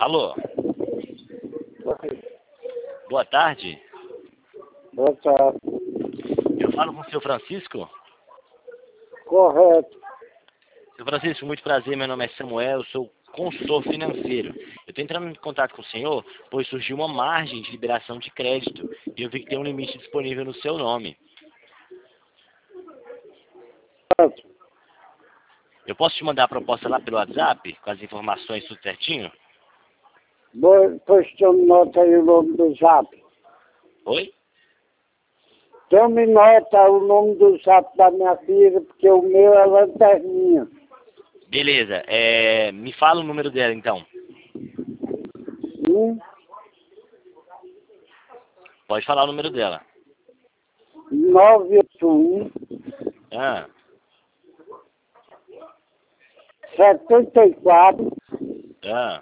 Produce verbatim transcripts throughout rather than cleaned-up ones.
Alô? Boa tarde. Boa tarde. Eu falo com o seu Francisco? Correto. Seu Francisco, muito prazer, meu nome é Samuel, eu sou consultor financeiro. Eu estou entrando em contato com o senhor, pois surgiu uma margem de liberação de crédito e eu vi que tem um limite disponível no seu nome. Correto. Eu posso te mandar a proposta lá pelo WhatsApp, com as informações tudo certinho? Pois tome nota aí o nome do zap. Oi? Tome nota o nome do zap da minha filha, porque o meu é lanterninha. Beleza, é... me fala o número dela então. Hum? Pode falar o número dela. nove oito um, Ah, setenta e quatro, ah,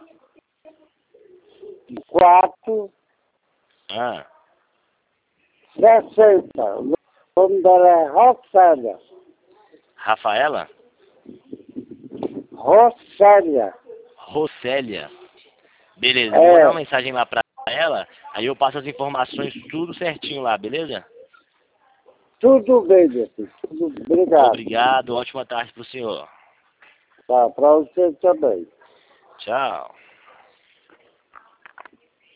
quatro, ah. sessenta. O nome dela é Rossélia. Rafaela? Rossélia. Rossélia. Beleza, eu vou É, mandar uma mensagem lá pra ela, aí eu passo as informações tudo certinho lá, beleza? tudo bem, meu filho. Tudo, obrigado. Obrigado, ótima tarde pro senhor. Tá, pra você também. Tchau.